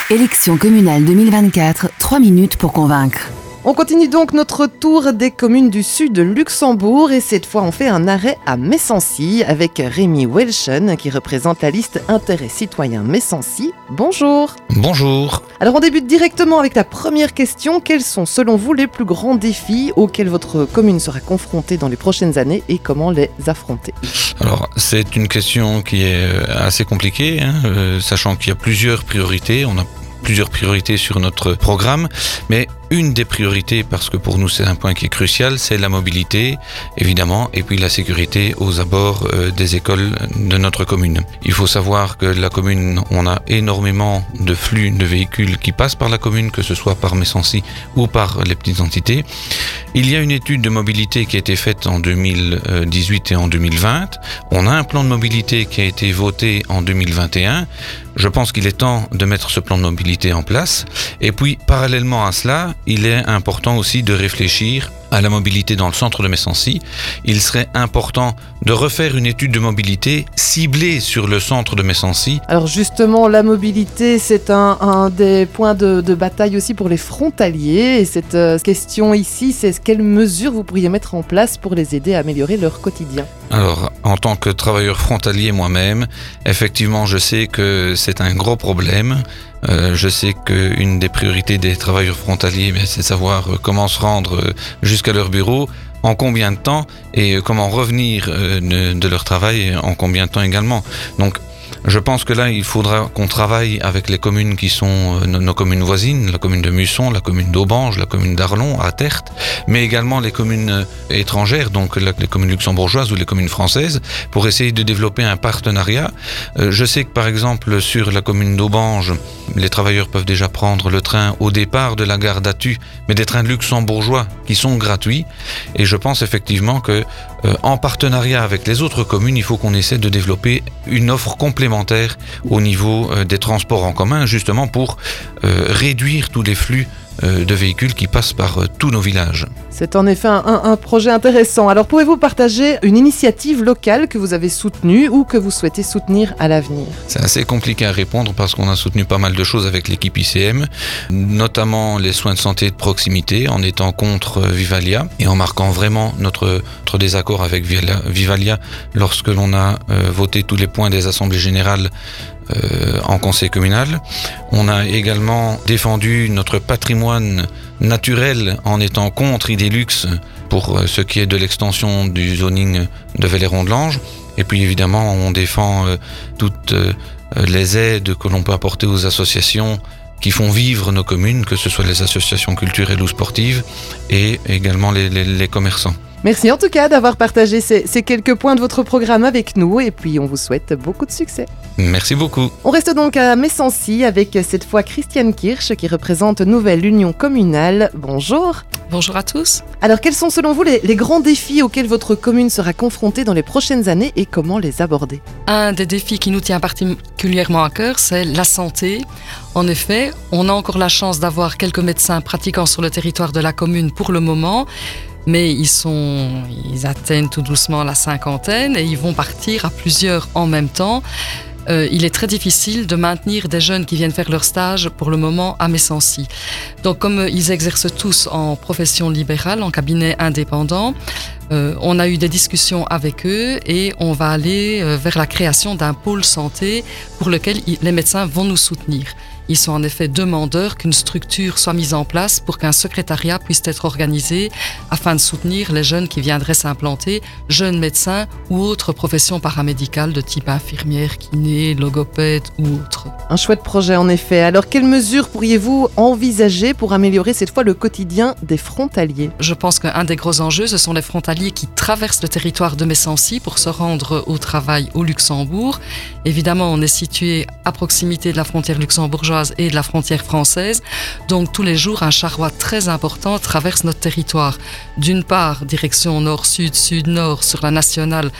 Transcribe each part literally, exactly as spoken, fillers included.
Élections communales deux mille vingt-quatre, trois minutes pour convaincre. On continue donc notre tour des communes du sud de Luxembourg et cette fois on fait un arrêt à Messancy avec Rémi Welschen qui représente la liste Intérêt citoyen Messancy. Bonjour. Bonjour. Alors on débute directement avec la première question. Quels sont selon vous les plus grands défis auxquels votre commune sera confrontée dans les prochaines années et comment les affronter? Alors c'est une question qui est assez compliquée, hein, euh, sachant qu'il y a plusieurs priorités. On a plusieurs priorités sur notre programme, mais une des priorités, parce que pour nous c'est un point qui est crucial, c'est la mobilité, évidemment, et puis la sécurité aux abords euh, des écoles de notre commune. Il faut savoir que la commune, on a énormément de flux de véhicules qui passent par la commune, que ce soit par Messancy ou par les petites entités. Il y a une étude de mobilité qui a été faite en deux mille dix-huit et en deux mille vingt. On a un plan de mobilité qui a été voté en deux mille vingt et un. Je pense qu'il est temps de mettre ce plan de mobilité en place. Et puis, parallèlement à cela, il est important aussi de réfléchir à la mobilité dans le centre de Messancy. Il serait important de refaire une étude de mobilité ciblée sur le centre de Messancy. Alors justement, la mobilité, c'est un, un des points de, de bataille aussi pour les frontaliers. Et cette euh, question ici, c'est quelles mesures vous pourriez mettre en place pour les aider à améliorer leur quotidien? Alors, en tant que travailleur frontalier moi-même, effectivement, je sais que c'est un gros problème. Euh, je sais qu'une des priorités des travailleurs frontaliers, bien, c'est de savoir comment se rendre jusqu'à leur bureau, en combien de temps, et comment revenir de, de leur travail en combien de temps également. Donc, je pense que là, il faudra qu'on travaille avec les communes qui sont euh, nos, nos communes voisines, la commune de Musson, la commune d'Aubange, la commune d'Arlon, à Tertre, mais également les communes euh, étrangères, donc la, les communes luxembourgeoises ou les communes françaises, pour essayer de développer un partenariat. Euh, je sais que par exemple, sur la commune d'Aubange, les travailleurs peuvent déjà prendre le train au départ de la gare d'Attu, mais des trains luxembourgeois qui sont gratuits. Et je pense effectivement que, euh, en partenariat avec les autres communes, il faut qu'on essaie de développer une offre complémentaire au niveau euh, des transports en commun, justement pour euh, réduire tous les flux euh, de véhicules qui passent par euh, tous nos villages. C'est en effet un, un, un projet intéressant. Alors pouvez-vous partager une initiative locale que vous avez soutenue ou que vous souhaitez soutenir à l'avenir? C'est assez compliqué à répondre parce qu'on a soutenu pas mal de choses avec l'équipe I C M, notamment les soins de santé de proximité, en étant contre Vivalia et en marquant vraiment notre, notre désaccord avec Vivalia lorsque l'on a euh, voté tous les points des assemblées générales euh, en conseil communal. On a également défendu notre patrimoine naturel en étant contre Idélux pour ce qui est de l'extension du zoning de Velleron-de-Lange. Et puis évidemment, on défend euh, toutes euh, les aides que l'on peut apporter aux associations qui font vivre nos communes, que ce soit les associations culturelles ou sportives, et également les, les, les commerçants. Merci en tout cas d'avoir partagé ces, ces quelques points de votre programme avec nous et puis on vous souhaite beaucoup de succès. Merci beaucoup. On reste donc à Messancy avec cette fois Christiane Kirsch qui représente Nouvelle Union Communale. Bonjour. Bonjour à tous. Alors quels sont selon vous les, les grands défis auxquels votre commune sera confrontée dans les prochaines années et comment les aborder? Un des défis qui nous tient particulièrement à cœur, c'est la santé. En effet, on a encore la chance d'avoir quelques médecins pratiquants sur le territoire de la commune pour le moment. Mais ils, sont, ils atteignent tout doucement la cinquantaine et ils vont partir à plusieurs en même temps. Euh, il est très difficile de maintenir des jeunes qui viennent faire leur stage pour le moment à Messancy. Donc comme ils exercent tous en profession libérale, en cabinet indépendant, euh, on a eu des discussions avec eux et on va aller euh, vers la création d'un pôle santé pour lequel les médecins vont nous soutenir. Ils sont en effet demandeurs qu'une structure soit mise en place pour qu'un secrétariat puisse être organisé afin de soutenir les jeunes qui viendraient s'implanter, jeunes médecins ou autres professions paramédicales de type infirmière, kiné, logopède ou autres. Un chouette projet en effet. Alors quelles mesures pourriez-vous envisager pour améliorer cette fois le quotidien des frontaliers? Je pense qu'un des gros enjeux, ce sont les frontaliers qui traversent le territoire de Messancy pour se rendre au travail au Luxembourg. Évidemment, on est situé à proximité de la frontière luxembourgeoise et de la frontière française. Donc tous les jours, un charroi très important traverse notre territoire. D'une part, direction nord-sud, sud-nord sur la nationale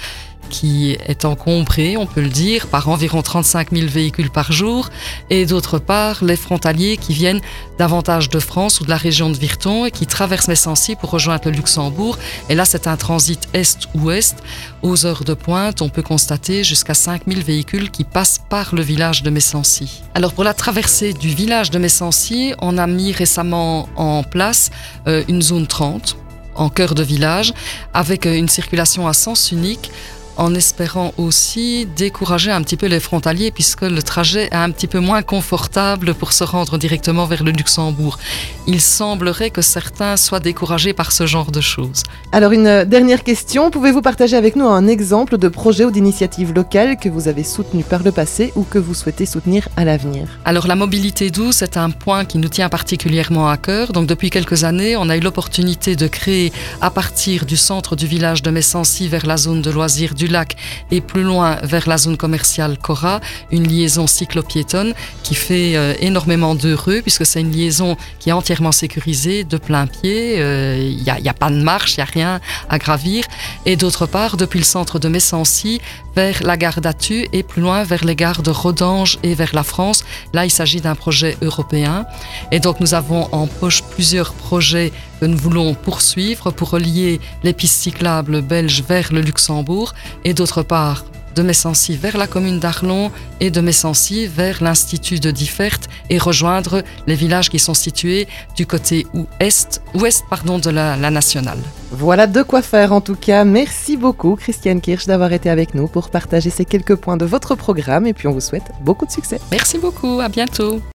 qui est encombré, on peut le dire, par environ trente-cinq mille véhicules par jour, et d'autre part les frontaliers qui viennent davantage de France ou de la région de Virton et qui traversent Messancy pour rejoindre le Luxembourg. Et là, c'est un transit est-ouest. Aux heures de pointe, on peut constater jusqu'à cinq mille véhicules qui passent par le village de Messancy. Alors pour la traversée du village de Messancy, on a mis récemment en place euh, une zone trente en cœur de village avec euh, une circulation à sens unique, en espérant aussi décourager un petit peu les frontaliers puisque le trajet est un petit peu moins confortable pour se rendre directement vers le Luxembourg. Il semblerait que certains soient découragés par ce genre de choses. Alors une dernière question, pouvez-vous partager avec nous un exemple de projet ou d'initiative locale que vous avez soutenu par le passé ou que vous souhaitez soutenir à l'avenir? Alors la mobilité douce est un point qui nous tient particulièrement à cœur. Donc depuis quelques années, on a eu l'opportunité de créer à partir du centre du village de Messancy vers la zone de loisirs du lac et plus loin vers la zone commerciale Cora, une liaison cyclo-piétonne qui fait euh, énormément d'heureux puisque c'est une liaison qui est entièrement sécurisée de plein pied, il euh, n'y a, y a pas de marche, il n'y a rien à gravir, et d'autre part depuis le centre de Messancy vers la gare d'Attu et plus loin vers les gares de Rodange et vers la France. Là il s'agit d'un projet européen et donc nous avons en poche plusieurs projets que nous voulons poursuivre pour relier les pistes cyclables belges vers le Luxembourg et d'autre part de Messancy vers la commune d'Arlon et de Messancy vers l'Institut de Differt et rejoindre les villages qui sont situés du côté ouest, ouest pardon, de la, la nationale. Voilà de quoi faire en tout cas. Merci beaucoup Christiane Kirsch d'avoir été avec nous pour partager ces quelques points de votre programme et puis on vous souhaite beaucoup de succès. Merci beaucoup, à bientôt.